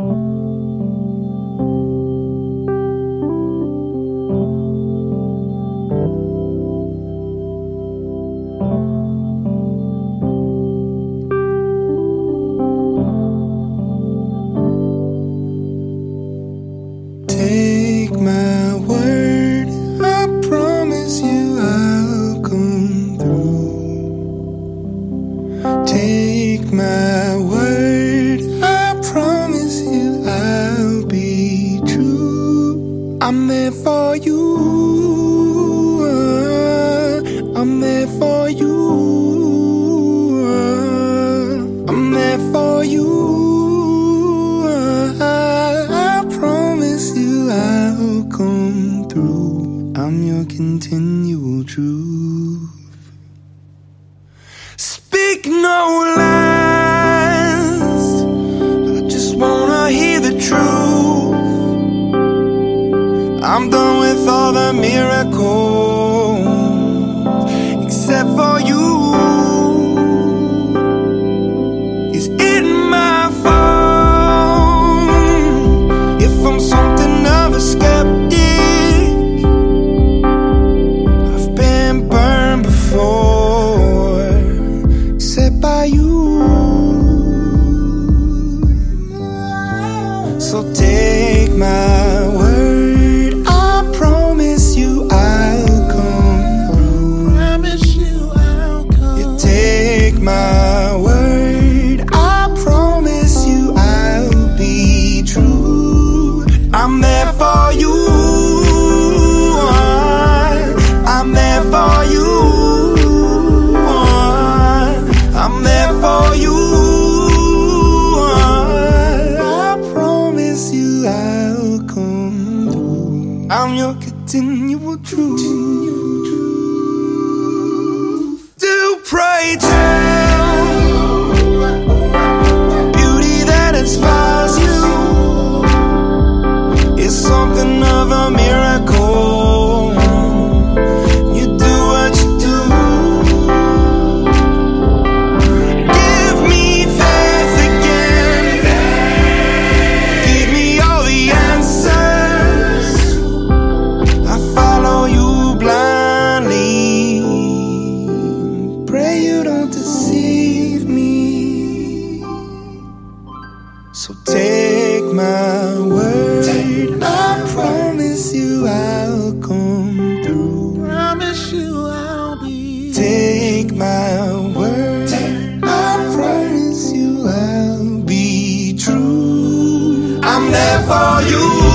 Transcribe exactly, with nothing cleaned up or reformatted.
Take my word, I promise you I'll come through. Take my word, I promise you I'll be true. I'm there for you, I'm there for you, I'm there for you. I'll come through. I'm your continual truth. Speak no lies, I just wanna hear the truth. I'm done with all the miracles, except for you. Is it my fault if I'm something of a skeptic? I've been burned before, except by you. So take my word, I promise you I'll come through. Promise you I'll come. You take my word, I promise you I'll be true. I'm there for you, I'm there for you, I'm there for you. I promise you I'll come through. I'm your continual truth. Do pray tell the beauty that inspires you is something of a miracle. You do what you do. Give me faith again. Give me all the answers. I follow you blindly. Pray you don't deceive me. So take my word, I promise you I'll come through. Promise you I'll be. Take my word, I promise you I'll be true. I'm there for you.